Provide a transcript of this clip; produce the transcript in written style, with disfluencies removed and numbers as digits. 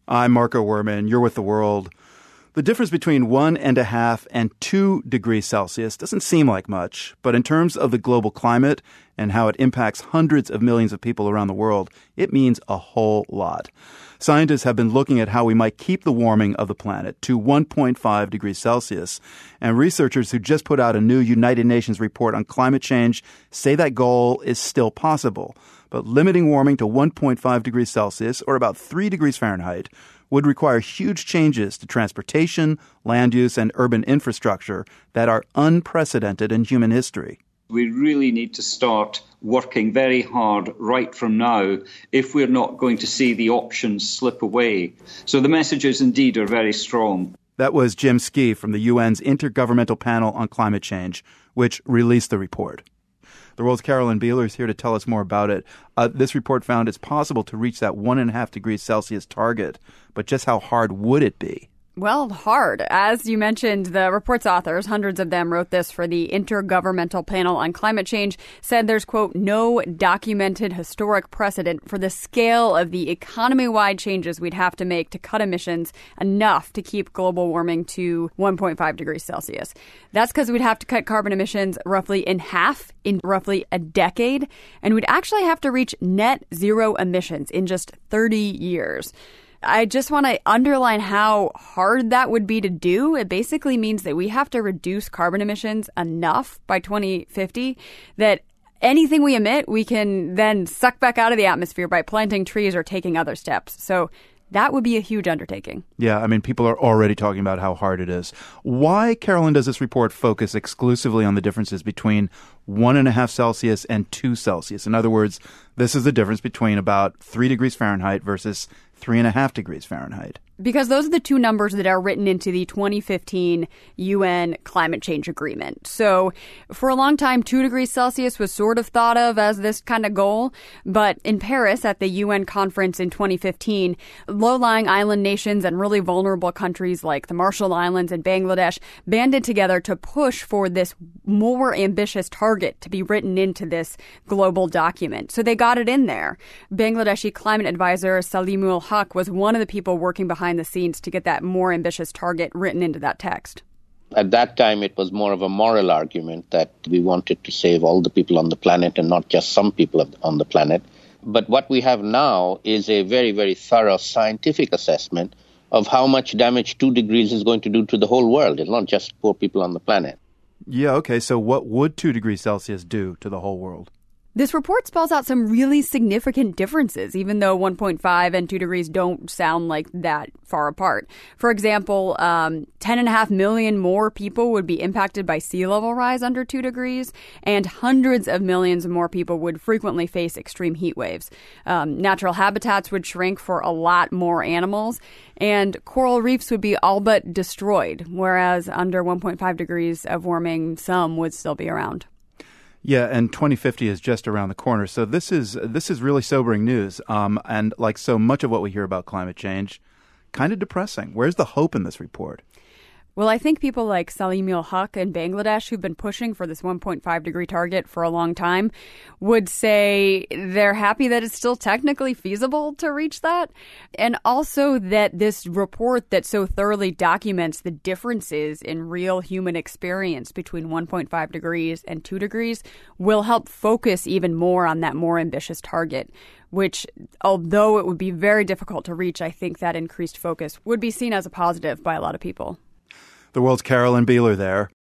I'm Marco Werman. You're with The World. The difference between 1.5 and 2 degrees Celsius doesn't seem like much, but in terms of the global climate and how it impacts hundreds of millions of people around the world, it means a whole lot. Scientists have been looking at how we might keep the warming of the planet to 1.5 degrees Celsius, and researchers who just put out a new United Nations report on climate change say that goal is still possible. But limiting warming to 1.5 degrees Celsius, or about 3 degrees Fahrenheit, would require huge changes to transportation, land use, and urban infrastructure that are unprecedented in human history. We really need to start working very hard right from now if we're not going to see the options slip away. So the messages indeed are very strong. That was Jim Skee from the UN's Intergovernmental Panel on Climate Change, which released the report. The World's Carolyn Beeler is here to tell us more about it. This report found it's possible to reach that 1.5 degrees Celsius target, but just how hard would it be? Well, hard. As you mentioned, the report's authors, hundreds of them wrote this for the Intergovernmental Panel on Climate Change, said there's, quote, no documented historic precedent for the scale of the economy-wide changes we'd have to make to cut emissions enough to keep global warming to 1.5 degrees Celsius. That's because we'd have to cut carbon emissions roughly in half in roughly a decade, and we'd actually have to reach net zero emissions in just 30 years. I just want to underline how hard that would be to do. It basically means that we have to reduce carbon emissions enough by 2050 that anything we emit, we can then suck back out of the atmosphere by planting trees or taking other steps. So that would be a huge undertaking. Yeah, I mean, people are already talking about how hard it is. Why, Carolyn, does this report focus exclusively on the differences between 1.5 Celsius and 2 Celsius? In other words, this is the difference between about 3 degrees Fahrenheit versus 3.5 degrees Fahrenheit. Because those are the two numbers that are written into the 2015 UN Climate Change Agreement. So for a long time, 2 degrees Celsius was sort of thought of as this kind of goal. But in Paris at the UN conference in 2015, low-lying island nations and really vulnerable countries like the Marshall Islands and Bangladesh banded together to push for this more ambitious target to be written into this global document. So they got it in there. Bangladeshi climate advisor Salimul Haq was one of the people working behind the scenes to get that more ambitious target written into that text. At that time, it was more of a moral argument that we wanted to save all the people on the planet and not just some people on the planet. But what we have now is a very, very thorough scientific assessment of how much damage 2 degrees is going to do to the whole world. It's not just poor people on the planet. Yeah, okay. So what would 2 degrees Celsius do to the whole world? This report spells out some really significant differences, even though 1.5 and 2 degrees don't sound like that far apart. For example, 10.5 million more people would be impacted by sea level rise under 2 degrees, and hundreds of millions more people would frequently face extreme heat waves. Natural habitats would shrink for a lot more animals, and coral reefs would be all but destroyed, whereas under 1.5 degrees of warming, some would still be around. Yeah, and 2050 is just around the corner. So this is really sobering news. And like so much of what we hear about climate change, kind of depressing. Where's the hope in this report? Well, I think people like Salimul Haq in Bangladesh, who've been pushing for this 1.5 degree target for a long time, would say they're happy that it's still technically feasible to reach that. And also that this report that so thoroughly documents the differences in real human experience between 1.5 degrees and 2 degrees will help focus even more on that more ambitious target, which, although it would be very difficult to reach, I think that increased focus would be seen as a positive by a lot of people. The World's Carolyn Beeler there.